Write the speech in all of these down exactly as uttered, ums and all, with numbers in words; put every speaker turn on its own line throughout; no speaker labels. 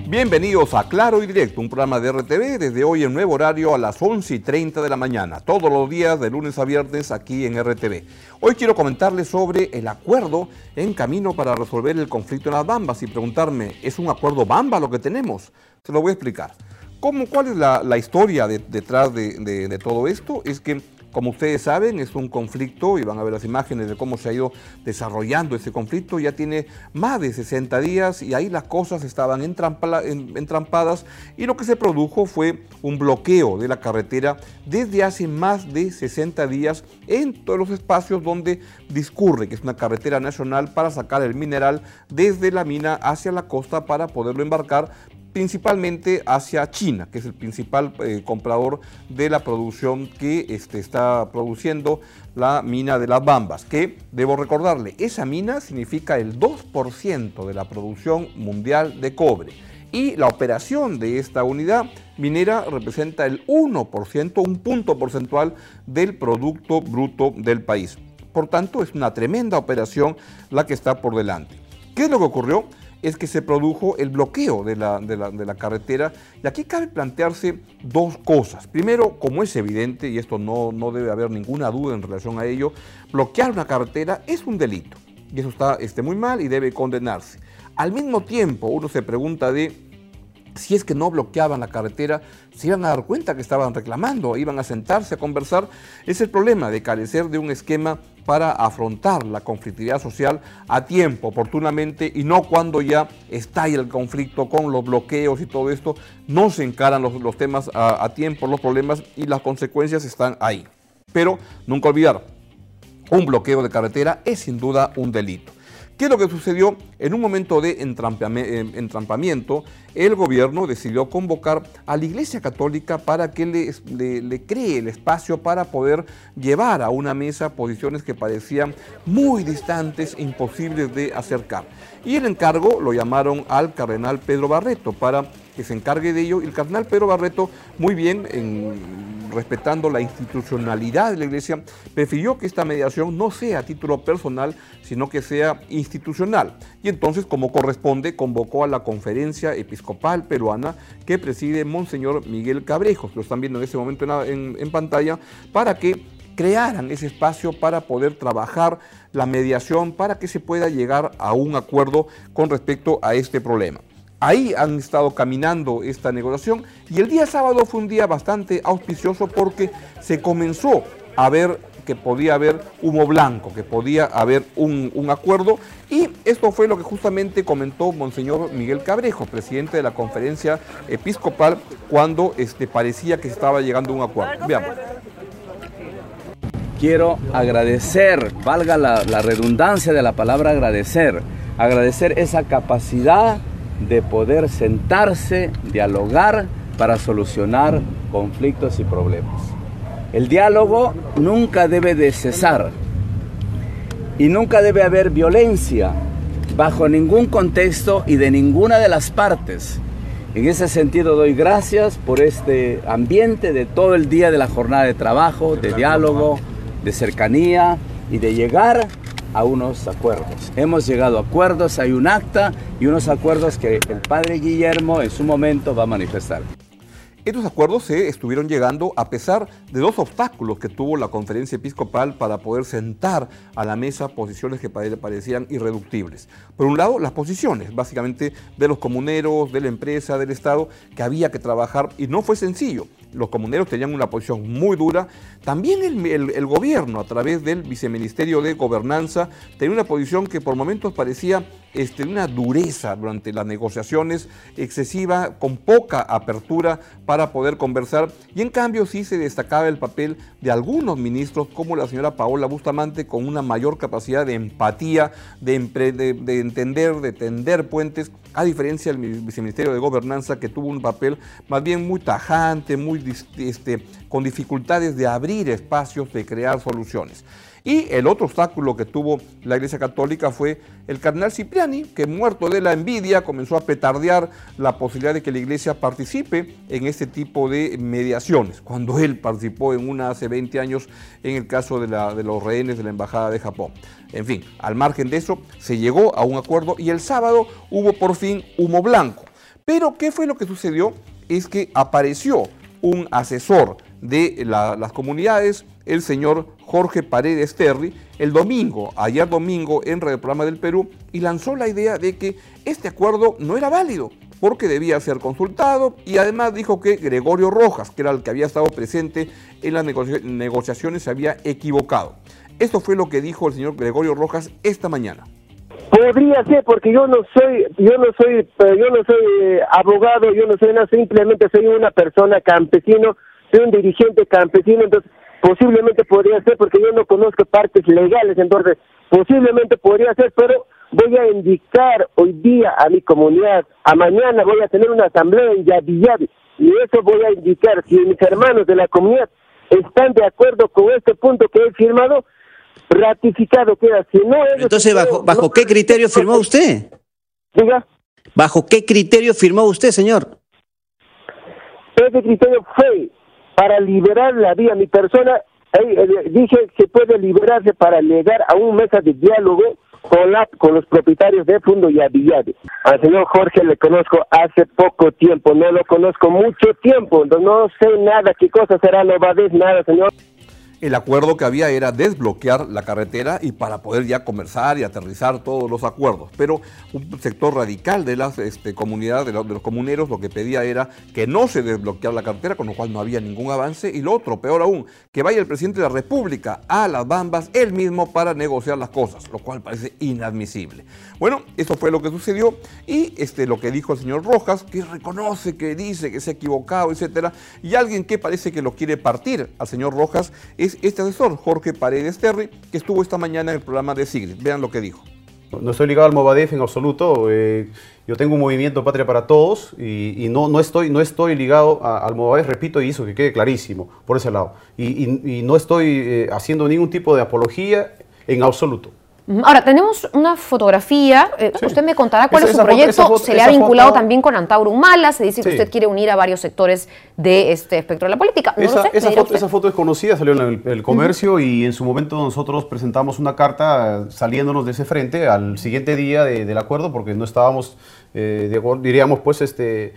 Bienvenidos a Claro y Directo, un programa de R T V desde hoy en nuevo horario a las once y treinta de la mañana, todos los días de lunes a viernes aquí en R T V. Hoy quiero comentarles sobre el acuerdo en camino para resolver el conflicto en las Bambas y preguntarme, ¿es un acuerdo Bamba lo que tenemos? Se lo voy a explicar. ¿Cómo, ¿Cuál es la, la historia de, detrás de, de, de todo esto? Es que, como ustedes saben, es un conflicto, y van a ver las imágenes de cómo se ha ido desarrollando ese conflicto, ya tiene más de sesenta días y ahí las cosas estaban entrampa, entrampadas y lo que se produjo fue un bloqueo de la carretera desde hace más de sesenta días en todos los espacios donde discurre, que es una carretera nacional para sacar el mineral desde la mina hacia la costa para poderlo embarcar principalmente hacia China, que es el principal eh, comprador de la producción que este, está produciendo la mina de las Bambas, que, debo recordarle, esa mina significa el dos por ciento de la producción mundial de cobre y la operación de esta unidad minera representa el uno por ciento, un punto porcentual del Producto Bruto del país. Por tanto, es una tremenda operación la que está por delante. ¿Qué es lo que ocurrió? Es que se produjo el bloqueo de la, de, la, de la carretera y aquí cabe plantearse dos cosas. Primero, como es evidente, y esto no, no debe haber ninguna duda en relación a ello, bloquear una carretera es un delito y eso está este, muy mal y debe condenarse. Al mismo tiempo, uno se pregunta de si es que no bloqueaban la carretera, se iban a dar cuenta que estaban reclamando, iban a sentarse a conversar. Es el problema de carecer de un esquema para afrontar la conflictividad social a tiempo, oportunamente, y no cuando ya estalla el conflicto con los bloqueos y todo esto. No se encaran los, los temas a, a tiempo, los problemas, y las consecuencias están ahí. Pero nunca olvidar, un bloqueo de carretera es sin duda un delito. ¿Qué es lo que sucedió? En un momento de entrampamiento, el gobierno decidió convocar a la Iglesia Católica para que le, le, le cree el espacio para poder llevar a una mesa posiciones que parecían muy distantes, imposibles de acercar. Y el encargo lo llamaron al cardenal Pedro Barreto para que se encargue de ello. Y el cardenal Pedro Barreto, muy bien, en, respetando la institucionalidad de la Iglesia, prefirió que esta mediación no sea a título personal, sino que sea institucional. Y entonces, como corresponde, convocó a la Conferencia Episcopal Peruana que preside Monseñor Miguel Cabrejos, lo están viendo en este momento en, en, en pantalla, para que crearan ese espacio para poder trabajar la mediación, para que se pueda llegar a un acuerdo con respecto a este problema. Ahí han estado caminando esta negociación y el día sábado fue un día bastante auspicioso porque se comenzó a ver que podía haber humo blanco, que podía haber un, un acuerdo, y esto fue lo que justamente comentó Monseñor Miguel Cabrejo, presidente de la Conferencia Episcopal, cuando este, parecía que se estaba llegando a un acuerdo. Veamos.
Quiero agradecer, valga la, la redundancia de la palabra agradecer, agradecer esa capacidad de poder sentarse, dialogar para solucionar conflictos y problemas. El diálogo nunca debe de cesar y nunca debe haber violencia bajo ningún contexto y de ninguna de las partes. En ese sentido doy gracias por este ambiente de todo el día de la jornada de trabajo, de diálogo, de cercanía y de llegar a unos acuerdos. Hemos llegado a acuerdos, hay un acta y unos acuerdos que el padre Guillermo en su momento va a manifestar.
Estos acuerdos se estuvieron llegando a pesar de dos obstáculos que tuvo la Conferencia Episcopal para poder sentar a la mesa posiciones que parecían irreductibles. Por un lado, las posiciones, básicamente, de los comuneros, de la empresa, del Estado, que había que trabajar, y no fue sencillo. Los comuneros tenían una posición muy dura. También el, el, el gobierno, a través del Viceministerio de Gobernanza, tenía una posición que por momentos parecía este, una dureza durante las negociaciones, excesiva, con poca apertura para poder conversar. Y en cambio sí se destacaba el papel de algunos ministros, como la señora Paola Bustamante, con una mayor capacidad de empatía, de, de, de entender, de tender puentes, a diferencia del Viceministerio de Gobernanza, que tuvo un papel más bien muy tajante, muy este, con dificultades de abrir espacios, de crear soluciones. Y el otro obstáculo que tuvo la Iglesia Católica fue el cardenal Cipriani, que muerto de la envidia comenzó a petardear la posibilidad de que la Iglesia participe en este tipo de mediaciones, cuando él participó en una hace veinte años en el caso de, la, de los rehenes de la Embajada de Japón. En fin, al margen de eso, se llegó a un acuerdo y el sábado hubo por fin humo blanco. Pero, ¿qué fue lo que sucedió? Es que apareció un asesor de la, las comunidades, el señor Jorge Paredes Terry, el domingo, ayer domingo, en el programa del Perú, y lanzó la idea de que este acuerdo no era válido, porque debía ser consultado, y además dijo que Gregorio Rojas, que era el que había estado presente en las negoci- negociaciones, se había equivocado. Esto fue lo que dijo el señor Gregorio Rojas esta mañana.
Podría ser, porque yo no soy, yo no soy, yo no soy eh, abogado, yo no soy nada, simplemente soy una persona campesino, soy un dirigente campesino, entonces posiblemente podría ser, porque yo no conozco partes legales, entonces posiblemente podría ser, pero voy a indicar hoy día a mi comunidad, a mañana voy a tener una asamblea en Yabi Yabi, y eso voy a indicar, si mis hermanos de la comunidad están de acuerdo con este punto que he firmado, ratificado queda. Si no,
entonces, ¿bajo, bajo no, qué criterio firmó usted?
Diga.
¿Bajo qué criterio firmó usted, señor?
Ese criterio fue para liberar la vía. Mi persona, eh, eh, dije que puede liberarse para llegar a una mesa de diálogo con, la, con los propietarios de Fundo Yabi Yabi. Al señor Jorge le conozco hace poco tiempo, no lo conozco mucho tiempo, no sé nada, qué cosa será, no va a decir nada, señor.
El acuerdo que había era desbloquear la carretera y para poder ya conversar y aterrizar todos los acuerdos. Pero un sector radical de las este, comunidades, de los, de los comuneros, lo que pedía era que no se desbloqueara la carretera, con lo cual no había ningún avance. Y lo otro, peor aún, que vaya el presidente de la República a Las Bambas él mismo para negociar las cosas, lo cual parece inadmisible. Bueno, eso fue lo que sucedió y este, lo que dijo el señor Rojas, que reconoce, que dice que se ha equivocado, etcétera. Y alguien que parece que lo quiere partir al señor Rojas es este asesor, Jorge Paredes Terry, que estuvo esta mañana en el programa de Sigrid. Vean lo que dijo.
No estoy ligado al Movadef en absoluto. Eh, yo tengo un movimiento Patria para Todos y, y no, no, estoy, no estoy ligado a, al Movadef, repito, y eso que quede clarísimo por ese lado. Y, y, y no estoy eh, haciendo ningún tipo de apología en absoluto.
Ahora, tenemos una fotografía, eh, sí. Usted me contará cuál esa, es su proyecto, foto, se le ha vinculado foto, también con Antauro Humala, se dice que sí. usted quiere unir a varios sectores de este espectro de la política. No
esa,
sé,
esa, foto, esa foto es conocida, salió en el, el comercio uh-huh. y en su momento nosotros presentamos una carta saliéndonos de ese frente al siguiente día de, del acuerdo, porque no estábamos, eh, de, diríamos pues, este...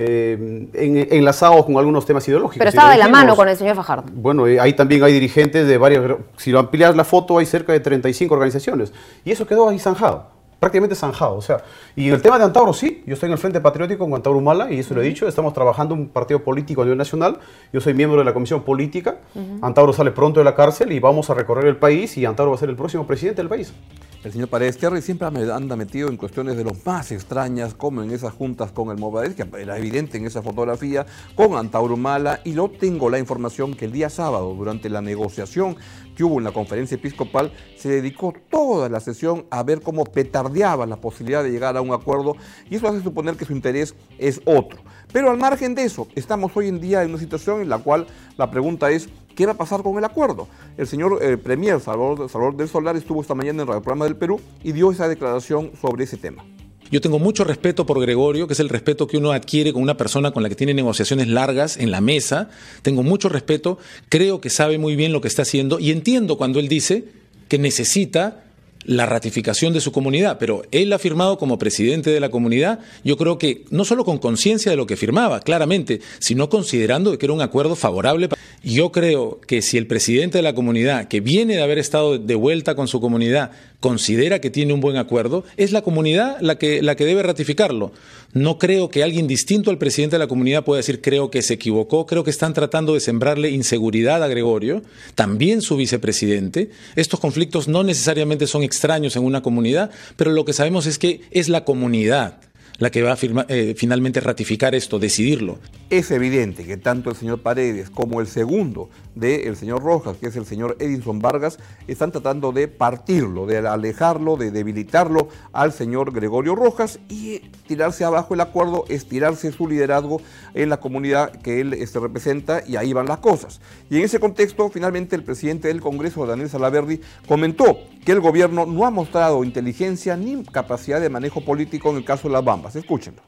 Eh, en, enlazados con algunos temas ideológicos.
Pero estaba de la mano con el señor Fajardo.
Bueno, eh, ahí también hay dirigentes de varias, si lo amplias la foto hay cerca de treinta y cinco organizaciones y eso quedó ahí zanjado, prácticamente zanjado, o sea, y el tema de Antauro sí, yo estoy en el Frente Patriótico con Antauro Humala y eso lo he dicho, estamos trabajando un partido político a nivel nacional, yo soy miembro de la Comisión Política, uh-huh. Antauro sale pronto de la cárcel y vamos a recorrer el país y Antauro va a ser el próximo presidente del país.
El señor Paredes Terry siempre anda metido en cuestiones de los más extrañas, como en esas juntas con el Movadef, que era evidente en esa fotografía, con Antauro Humala, y yo tengo la información que el día sábado, durante la negociación que hubo en la conferencia episcopal, se dedicó toda la sesión a ver cómo petardeaba la posibilidad de llegar a un acuerdo, y eso hace suponer que su interés es otro. Pero al margen de eso, estamos hoy en día en una situación en la cual la pregunta es, ¿qué va a pasar con el acuerdo? El señor eh, Premier Salvador, Salvador del Solar estuvo esta mañana en el programa del Perú y dio esa declaración sobre ese tema.
Yo tengo mucho respeto por Gregorio, que es el respeto que uno adquiere con una persona con la que tiene negociaciones largas en la mesa. Tengo mucho respeto, creo que sabe muy bien lo que está haciendo y entiendo cuando él dice que necesita la ratificación de su comunidad, pero él ha firmado como presidente de la comunidad, yo creo que no solo con conciencia de lo que firmaba, claramente, sino considerando que era un acuerdo favorable. Yo creo que si el presidente de la comunidad, que viene de haber estado de vuelta con su comunidad, considera que tiene un buen acuerdo, es la comunidad la que, la que debe ratificarlo. No creo que alguien distinto al presidente de la comunidad pueda decir creo que se equivocó, creo que están tratando de sembrarle inseguridad a Gregorio, también su vicepresidente. Estos conflictos no necesariamente son extraños en una comunidad, pero lo que sabemos es que es la comunidad la que va a firma, eh, finalmente ratificar esto, decidirlo.
Es evidente que tanto el señor Paredes como el segundo del señor Rojas, que es el señor Edinson Vargas, están tratando de partirlo, de alejarlo, de debilitarlo al señor Gregorio Rojas y tirarse abajo el acuerdo, estirarse su liderazgo en la comunidad que él este, representa, y ahí van las cosas. Y en ese contexto, finalmente, el presidente del Congreso, Daniel Salaverry, comentó que el gobierno no ha mostrado inteligencia ni capacidad de manejo político en el caso de Las Bambas. Escúchenlo.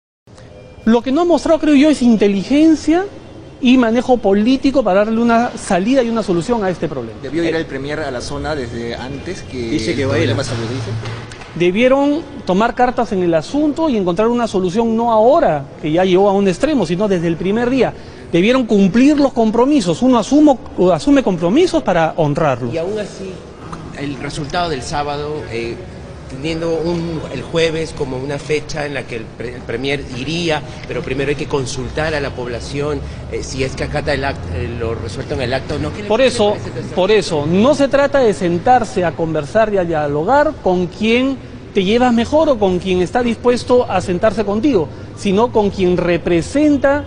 Lo que no ha mostrado, creo yo, es inteligencia y manejo político para darle una salida y una solución a este problema.
¿Debió ir el Premier a la zona desde antes que
dice que
el
va a ir?
problema se agudice?
debieron tomar cartas en el asunto y encontrar una solución no ahora, que ya llegó a un extremo, sino desde el primer día. Debieron cumplir los compromisos, uno asumo, asume compromisos para honrarlos.
Y aún así, el resultado del sábado, eh, teniendo un, el jueves como una fecha en la que el, pre, el Premier iría, pero primero hay que consultar a la población eh, si es que acata el acto, eh, lo resuelto en el acto o no.
Por eso, por eso, no se trata de sentarse a conversar y a dialogar con quien te llevas mejor o con quien está dispuesto a sentarse contigo, sino con quien representa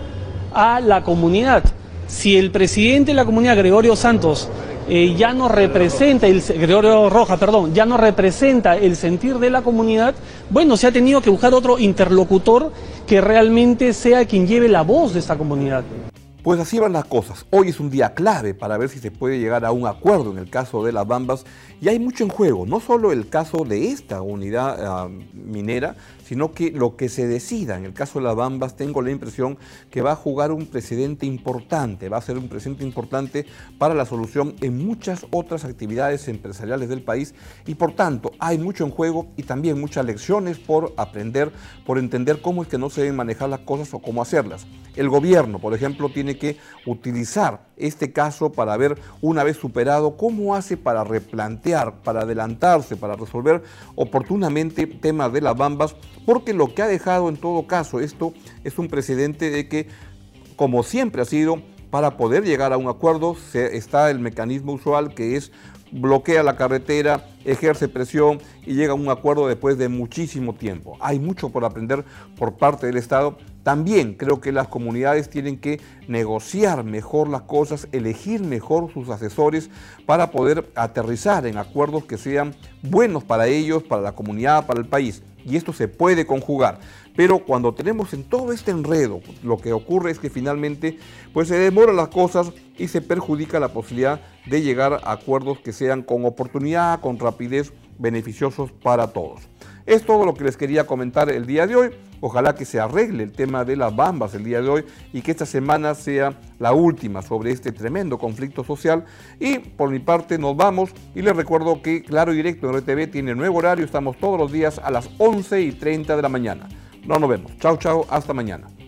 a la comunidad. Si el presidente de la comunidad, Gregorio Santos, eh, ya no representa, el, Gregorio Rojas, perdón, ya no representa el sentir de la comunidad, bueno, se ha tenido que buscar otro interlocutor que realmente sea quien lleve la voz de esta comunidad.
Pues así van las cosas. Hoy es un día clave para ver si se puede llegar a un acuerdo en el caso de las Bambas, y hay mucho en juego, no solo el caso de esta unidad uh, minera, sino que lo que se decida en el caso de las Bambas, tengo la impresión que va a jugar un precedente importante, va a ser un precedente importante para la solución en muchas otras actividades empresariales del país, y por tanto hay mucho en juego y también muchas lecciones por aprender, por entender cómo es que no se deben manejar las cosas o cómo hacerlas. El gobierno, por ejemplo, tiene que utilizar este caso para ver, una vez superado, cómo hace para replantear, para adelantarse, para resolver oportunamente temas de las Bambas, porque lo que ha dejado en todo caso esto es un precedente de que, como siempre ha sido, para poder llegar a un acuerdo se, está el mecanismo usual, que es bloquea la carretera, ejerce presión y llega a un acuerdo después de muchísimo tiempo. Hay mucho por aprender por parte del Estado. También creo que las comunidades tienen que negociar mejor las cosas, elegir mejor sus asesores para poder aterrizar en acuerdos que sean buenos para ellos, para la comunidad, para el país. Y esto se puede conjugar. Pero cuando tenemos en todo este enredo, lo que ocurre es que finalmente pues se demoran las cosas y se perjudica la posibilidad de llegar a acuerdos que sean con oportunidad, con rapidez, beneficiosos para todos. Es todo lo que les quería comentar el día de hoy. Ojalá que se arregle el tema de las Bambas el día de hoy y que esta semana sea la última sobre este tremendo conflicto social. Y por mi parte nos vamos y les recuerdo que Claro y Directo en R T V tiene nuevo horario. Estamos todos los días a las once y treinta de la mañana. No nos vemos. Chao, chao. Hasta mañana.